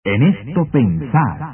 En esto pensad.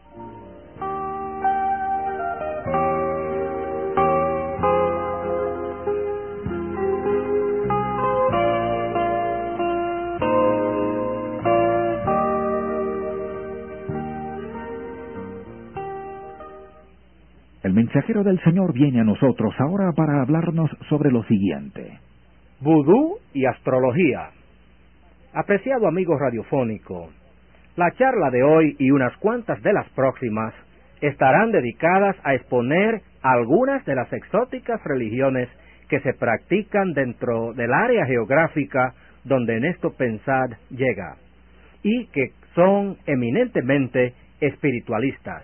El mensajero del Señor viene a nosotros ahora para hablarnos sobre lo siguiente. Vudú y astrología. Apreciado amigo radiofónico, la charla de hoy y unas cuantas de las próximas estarán dedicadas a exponer algunas de las exóticas religiones que se practican dentro del área geográfica donde En esto pensad llega, y que son eminentemente espiritualistas.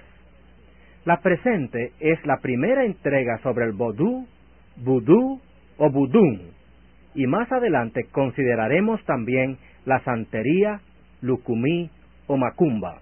La presente es la primera entrega sobre el vodú, vudú o vudún, y más adelante consideraremos también la santería, lucumí o macumba.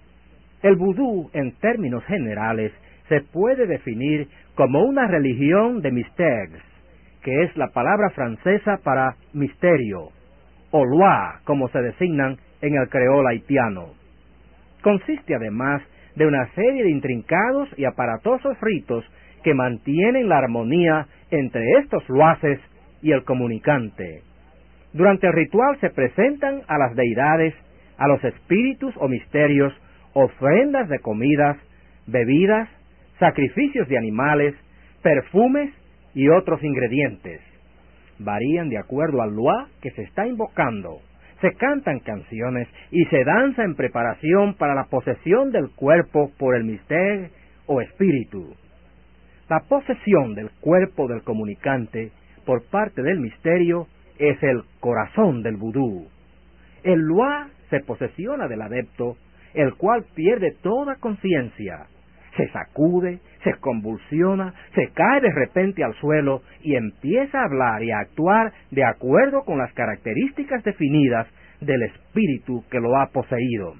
El vudú, en términos generales, se puede definir como una religión de mystères, que es la palabra francesa para misterio, o loi, como se designan en el creol haitiano. Consiste además de una serie de intrincados y aparatosos ritos que mantienen la armonía entre estos loaces y el comunicante. Durante el ritual se presentan a las deidades, a los espíritus o misterios, ofrendas de comidas, bebidas, sacrificios de animales, perfumes y otros ingredientes. Varían de acuerdo al loa que se está invocando. Se cantan canciones y se danza en preparación para la posesión del cuerpo por el misterio o espíritu. La posesión del cuerpo del comunicante por parte del misterio es el corazón del vudú. El loa se posesiona del adepto, el cual pierde toda conciencia. Se sacude, se convulsiona, se cae de repente al suelo y empieza a hablar y a actuar de acuerdo con las características definidas del espíritu que lo ha poseído.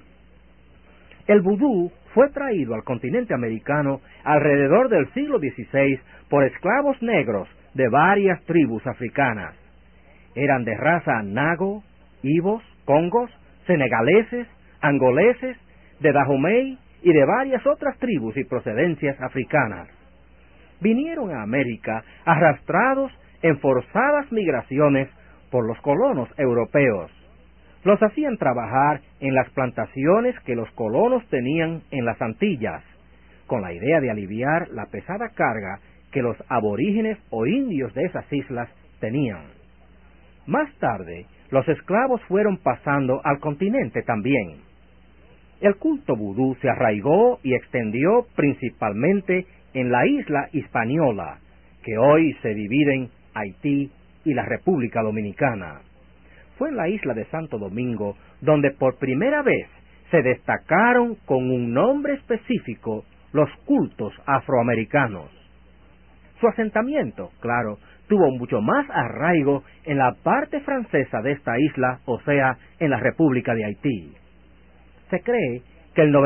El vudú fue traído al continente americano alrededor del siglo XVI por esclavos negros de varias tribus africanas. Eran de raza nago, ibos, congos, senegaleses, angoleses, de Dahomey y de varias otras tribus y procedencias africanas. Vinieron a América arrastrados en forzadas migraciones por los colonos europeos. Los hacían trabajar en las plantaciones que los colonos tenían en las Antillas, con la idea de aliviar la pesada carga que los aborígenes o indios de esas islas tenían. Más tarde, los esclavos fueron pasando al continente también. El culto vudú se arraigó y extendió principalmente en la isla Hispaniola, que hoy se divide en Haití y la República Dominicana. Fue en la isla de Santo Domingo donde por primera vez se destacaron con un nombre específico los cultos afroamericanos. Su asentamiento, claro, tuvo mucho más arraigo en la parte francesa de esta isla, o sea, en la República de Haití. Se cree que el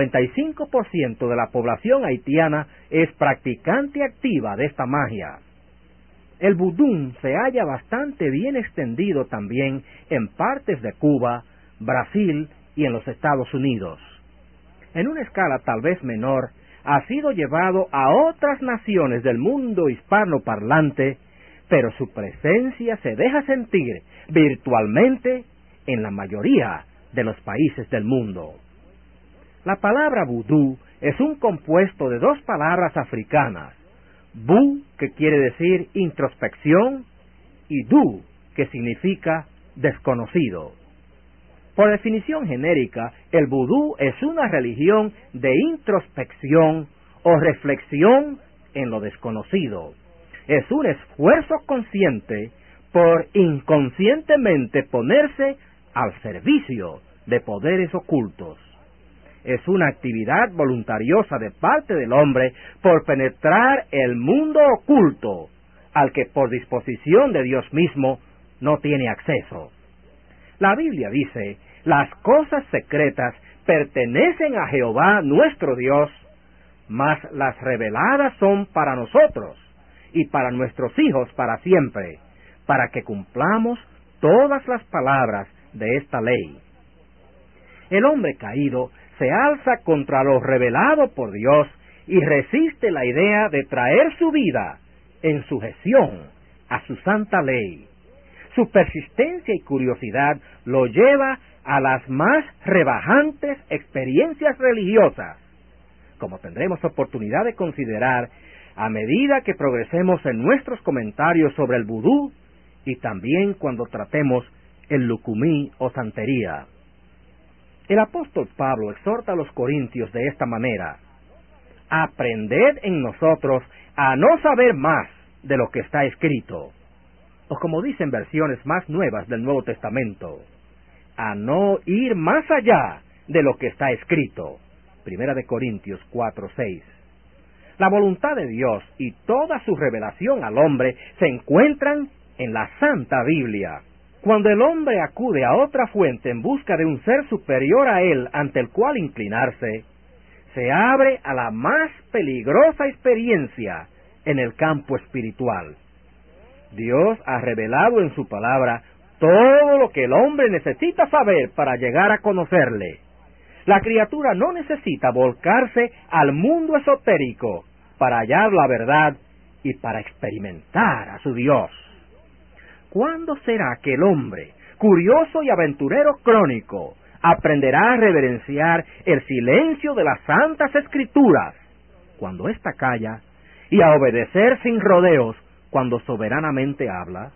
95% de la población haitiana es practicante activa de esta magia. El vudú se halla bastante bien extendido también en partes de Cuba, Brasil y en los Estados Unidos. En una escala tal vez menor, ha sido llevado a otras naciones del mundo hispanoparlante, pero su presencia se deja sentir virtualmente en la mayoría de los países del mundo. La palabra vudú es un compuesto de dos palabras africanas, bu, que quiere decir introspección, y du, que significa desconocido. Por definición genérica, el vudú es una religión de introspección o reflexión en lo desconocido. Es un esfuerzo consciente por inconscientemente ponerse al servicio de poderes ocultos. Es una actividad voluntariosa de parte del hombre por penetrar el mundo oculto, al que por disposición de Dios mismo no tiene acceso. La Biblia dice: las cosas secretas pertenecen a Jehová nuestro Dios, mas las reveladas son para nosotros y para nuestros hijos para siempre, para que cumplamos todas las palabras de esta ley. El hombre caído se alza contra lo revelado por Dios y resiste la idea de traer su vida en sujeción a su santa ley. Su persistencia y curiosidad lo lleva a las más rebajantes experiencias religiosas, como tendremos oportunidad de considerar a medida que progresemos en nuestros comentarios sobre el vudú y también cuando tratemos el lucumí o santería. El apóstol Pablo exhorta a los corintios de esta manera: aprended en nosotros a no saber más de lo que está escrito, o como dicen versiones más nuevas del Nuevo Testamento, a no ir más allá de lo que está escrito. Primera de Corintios 4:6. La voluntad de Dios y toda su revelación al hombre se encuentran en la Santa Biblia. Cuando el hombre acude a otra fuente en busca de un ser superior a él ante el cual inclinarse, se abre a la más peligrosa experiencia en el campo espiritual. Dios ha revelado en su palabra todo lo que el hombre necesita saber para llegar a conocerle. La criatura no necesita volcarse al mundo esotérico para hallar la verdad y para experimentar a su Dios. ¿Cuándo será que el hombre, curioso y aventurero crónico, aprenderá a reverenciar el silencio de las Santas Escrituras cuando ésta calla y a obedecer sin rodeos cuando soberanamente habla?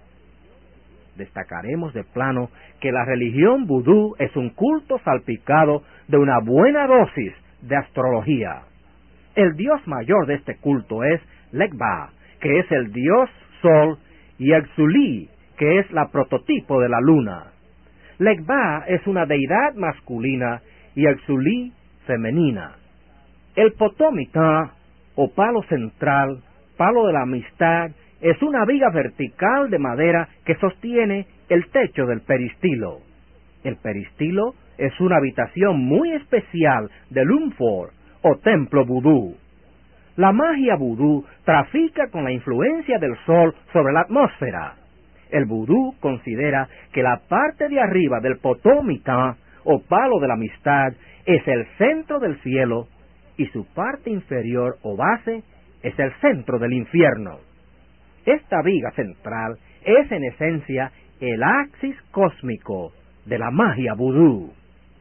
Destacaremos de plano que la religión vudú es un culto salpicado de una buena dosis de astrología. El dios mayor de este culto es Legba, que es el dios sol, y Exulí, que es la prototipo de la luna. Legba es una deidad masculina y Exulí femenina. El potomita, o palo central, palo de la amistad, es una viga vertical de madera que sostiene el techo del peristilo. El peristilo es una habitación muy especial del Umfor, o templo vudú. La magia vudú trafica con la influencia del sol sobre la atmósfera. El vudú considera que la parte de arriba del potomita, o palo de la amistad, es el centro del cielo, y su parte inferior o base es el centro del infierno. Esta viga central es en esencia el axis cósmico de la magia vudú.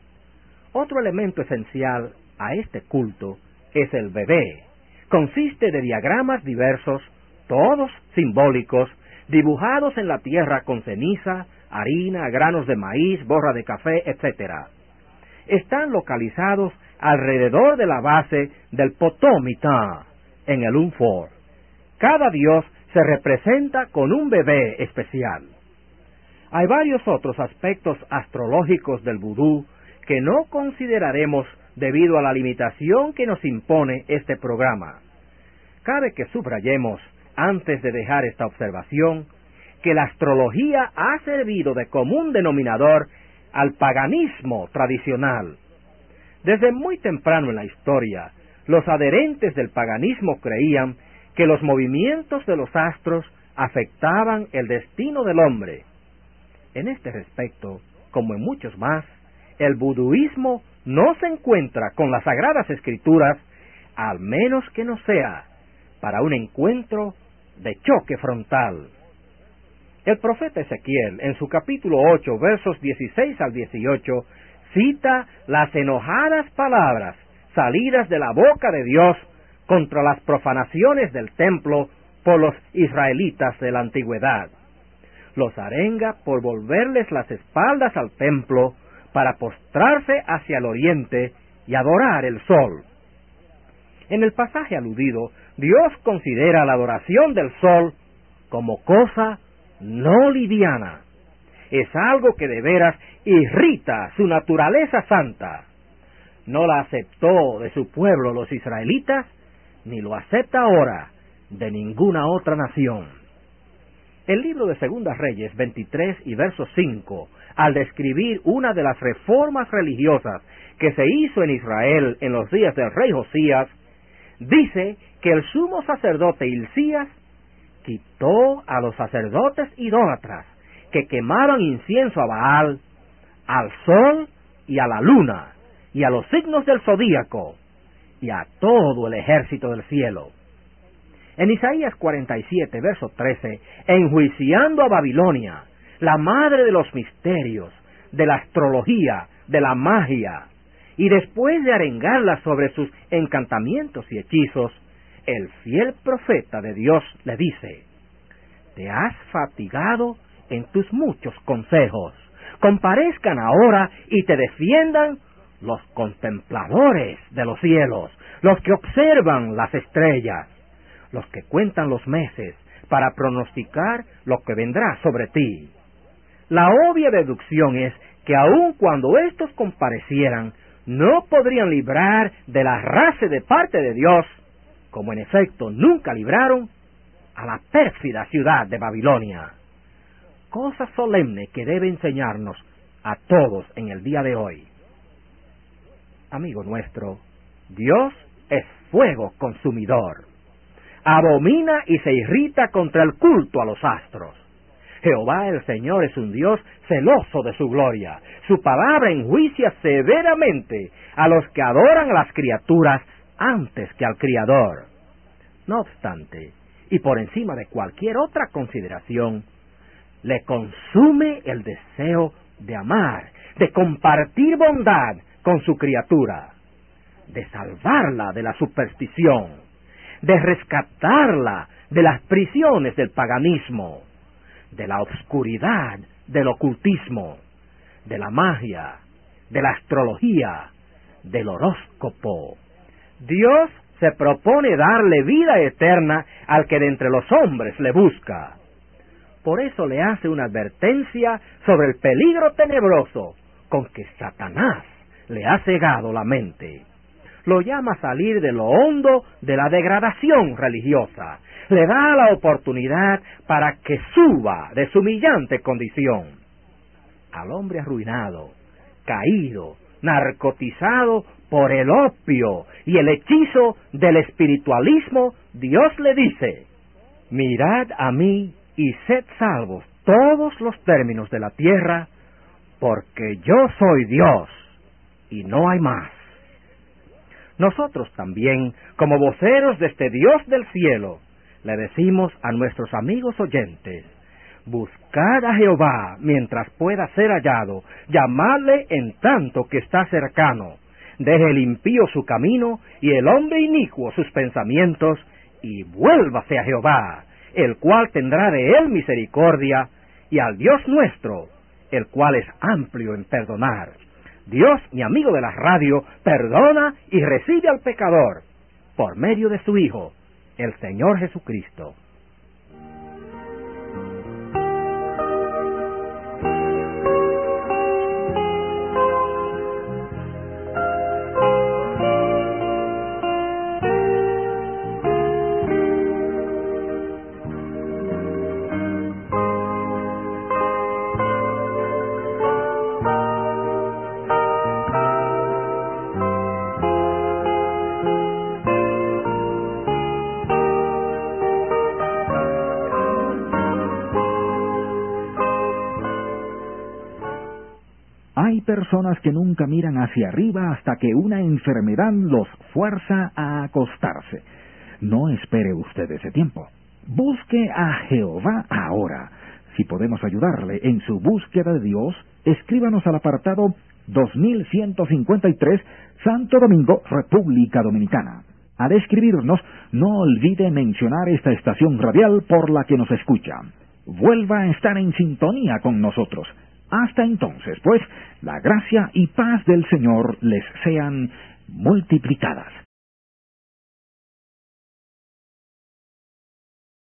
Otro elemento esencial a este culto es el bebé. Consiste de diagramas diversos, todos simbólicos, dibujados en la tierra con ceniza, harina, granos de maíz, borra de café, etc. Están localizados alrededor de la base del potomita, en el Umfor. Cada dios se representa con un bebé especial. Hay varios otros aspectos astrológicos del vudú que no consideraremos debido a la limitación que nos impone este programa. Cabe que subrayemos, antes de dejar esta observación, que la astrología ha servido de común denominador al paganismo tradicional. Desde muy temprano en la historia, los adherentes del paganismo creían que los movimientos de los astros afectaban el destino del hombre. En este respecto, como en muchos más, el buduismo no se encuentra con las Sagradas Escrituras, al menos que no sea para un encuentro de choque frontal. El profeta Ezequiel, en su capítulo 8, versos 16 al 18, cita las enojadas palabras salidas de la boca de Dios contra las profanaciones del templo por los israelitas de la antigüedad. Los arenga por volverles las espaldas al templo para postrarse hacia el oriente y adorar el sol. En el pasaje aludido, Dios considera la adoración del sol como cosa no liviana. Es algo que de veras irrita su naturaleza santa. No la aceptó de su pueblo los israelitas, ni lo acepta ahora de ninguna otra nación. El libro de Segundas Reyes 23 y verso 5, al describir una de las reformas religiosas que se hizo en Israel en los días del rey Josías, dice que el sumo sacerdote Hilcías quitó a los sacerdotes idólatras que quemaban incienso a Baal, al sol y a la luna, y a los signos del zodíaco, y a todo el ejército del cielo. En Isaías 47, verso 13, enjuiciando a Babilonia, la madre de los misterios, de la astrología, de la magia, y después de arengarla sobre sus encantamientos y hechizos, el fiel profeta de Dios le dice: te has fatigado en tus muchos consejos. Comparezcan ahora y te defiendan los contempladores de los cielos, los que observan las estrellas, los que cuentan los meses para pronosticar lo que vendrá sobre ti. La obvia deducción es que aun cuando estos comparecieran, no podrían librar de la raza de parte de Dios, como en efecto nunca libraron a la pérfida ciudad de Babilonia. Cosa solemne que debe enseñarnos a todos en el día de hoy. Amigo nuestro, Dios es fuego consumidor. Abomina y se irrita contra el culto a los astros. Jehová el Señor es un Dios celoso de su gloria. Su palabra enjuicia severamente a los que adoran a las criaturas antes que al Criador. No obstante, y por encima de cualquier otra consideración, le consume el deseo de amar, de compartir bondad con su criatura, de salvarla de la superstición, de rescatarla de las prisiones del paganismo, de la obscuridad del ocultismo, de la magia, de la astrología, del horóscopo. Dios se propone darle vida eterna al que de entre los hombres le busca. Por eso le hace una advertencia sobre el peligro tenebroso con que Satanás le ha cegado la mente. Lo llama a salir de lo hondo de la degradación religiosa. Le da la oportunidad para que suba de su humillante condición. Al hombre arruinado, caído, narcotizado por el opio y el hechizo del espiritualismo, Dios le dice: mirad a mí y sed salvos todos los términos de la tierra, porque yo soy Dios y no hay más. Nosotros también, como voceros de este Dios del cielo, le decimos a nuestros amigos oyentes: buscad a Jehová mientras pueda ser hallado, llamadle en tanto que está cercano. Deje el impío su camino y el hombre inicuo sus pensamientos, y vuélvase a Jehová, el cual tendrá de él misericordia, y al Dios nuestro, el cual es amplio en perdonar. Dios, mi amigo de la radio, perdona y recibe al pecador por medio de su Hijo, el Señor Jesucristo. Hay personas que nunca miran hacia arriba hasta que una enfermedad los fuerza a acostarse. No espere usted ese tiempo. Busque a Jehová ahora. Si podemos ayudarle en su búsqueda de Dios, escríbanos al apartado 2153, Santo Domingo, República Dominicana. Al escribirnos, no olvide mencionar esta estación radial por la que nos escucha. Vuelva a estar en sintonía con nosotros. Hasta entonces, pues, la gracia y paz del Señor les sean multiplicadas.